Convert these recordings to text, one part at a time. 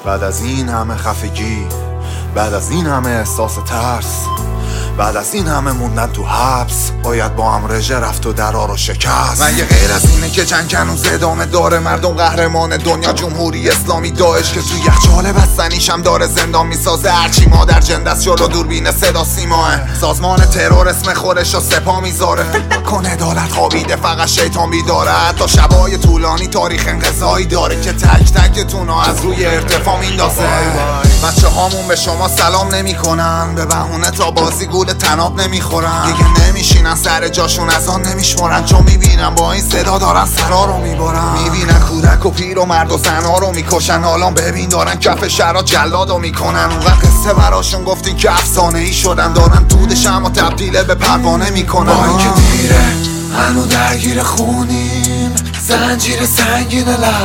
بعد از این همه خفگی، بعد از این همه احساس ترس، بعد از این همه موندن تو حبس، باید با هم رژه رفت و درا رو شکست. مگه غیر از اینه که چند هنوز ادامه داره؟ مردم قهرمان دنیا، جمهوری اسلامی، داعش که تو یخچال بستنیشم داره زندان میسازه. هرچی مادر جندست جلو دوربین صدا سیماه، سازمان ترور اسم خورش و سپا میذاره. فکر کن عدالت خوابیده فقط شیطان بیداره. حتی شبای طولانی تاریخ انقضایی داره که تک تکتونو از روی ارتفاع میندازه. بچه هامون به شما سلام نمی کنن، به بهونه تا بازی گول تناب نمیخورن. دیگه نمیشینن سر جاشون، از آن نمیشمرن، چون میبینن با این صدا دارن سرا رو میبرن. میبینن کودک و پیر و مرد و زنها رو میکشن. حالا ببین دارن کف شهرها جلادو میکنن. اونقدر قصه براشون گفتین که افسانه ای شدن، دارن دودش اما تبدیل به پروانه میکنن. با اینکه دیره هنو درگیر خونیم، زنجیر سنگین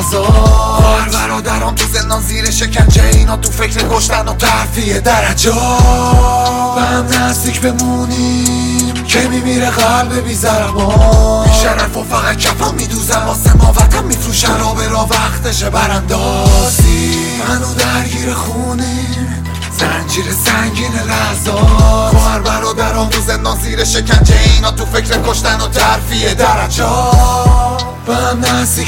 لحظات، برادران تو زندان زیر شکنجه، اینا تو فکر کشتن و ترفیع درجات. به هم نزدیک بمونیم که میمیره قلب بی ضربان. بیشرف و فقط کفم میدوزن واسه ما، وطن میفروشن را وقتشه براندازی. منو درگیر خونیم، زنجیر سنگین لحظات، خواهر برادران تو زندان زیر شکنجه، اینا تو فکر کشتن و ترفیع درجات. به هم نزدیک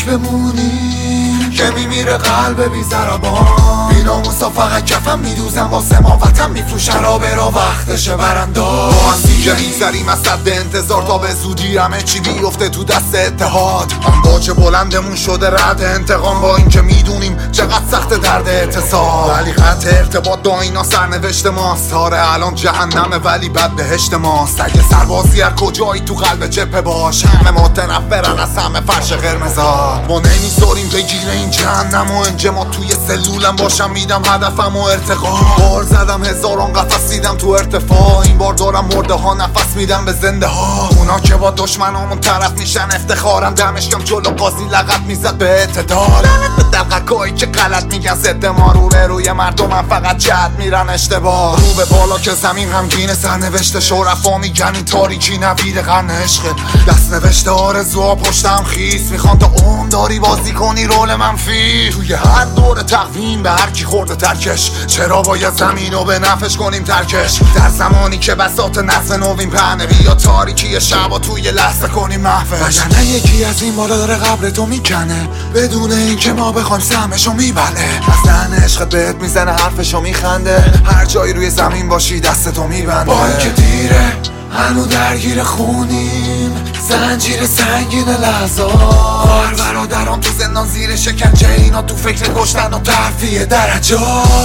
بمونیم که میمیره قلب بی ضربان. بیناموسا فقط کفم میدوزن واسه ما، وطن میفروشن را وقتشه برانداز. با هم دیگه میگذریم از صد انتظار تا به زودی همه چی بیفته تو دست اتحاد. امواج بلندمون شده رد انتقام، با اینکه میدونیم چقدر سخت درد اتصال، ولی خط ارتباط با اینا سرنوشت ماست. آره الان جهنمه ولی بد بهشت ماست. اگه سربازی هر کجایی تو قلب جبهه باش، همه متنفرن از همه فرش قرمزا. ما نمیذاریم بگیره این جهنم و انجما توی سلولم باشم، میدم هدفم و ارتقا. بار زدم هزاران قفس دیدم تو ارتفاع، این بار دارم مرده ها نفس میدم به زنده ها. اونا که با دشمنامون طرف میشن افتخارم، دمشکم جلو قاضی لغت میزد به اعتدال. به دقیقایی که غلط میگن ضد ما، روی مردمم فقط جد میرن اشتباه. رو به بالا که زمین غمگین سرنوشته، شرفا میگن این تاریکی نوید قرن عشقه. دست نوشته آرزوها پشتم خیس، میخوان تا اون داری بازی کنی رول منفی. توی هر دور تقویم به هر کی خورده ترکش، چرا باید زمین رو به نفش کنیم ترکش؟ در زمانی که بساط نسل نوین پهنه، بیا تاریکی شب توی لحظه کنیم محفش. وگرنه یکی از این بالا داره قبر تو میکنه، بدون اینکه ما بخوایم سهمشو میبله. از دهن عشقت بهت میزنه حرفشو میخنده، هر جایی روی زمین باشی دستتو میبنده. با اینکه دیره هنو درگیر خونیم، زنجیر سنگین لحظات، خواهر برادران تو زندان زیر شکنجه، اینا تو فکر کشتن و ترفیع درجات.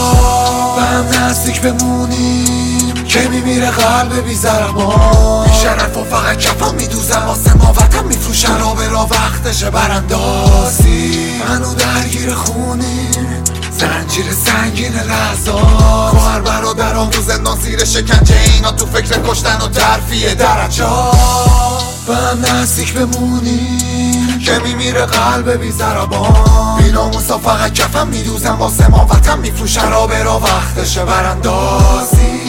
به هم نزدیک بمونیم که میمیره قلب بی ضربان. بیشرف و فقط کفم میدوزن واسه ما، وطن میفروشن را وقتشه براندازی. منو درگیر خونیم، زنجیر سنگین لحظات، خواهر برادران تو زندان زیر شکنجه، اینا تو فکر کشتن و ترفیع درجات. به هم نزدیک بمونیم که میمیره قلب بی ضربان. بیناموسا فقط کفم میدوزن واسه ما، وطن میفروشن را وقتشه براندازی.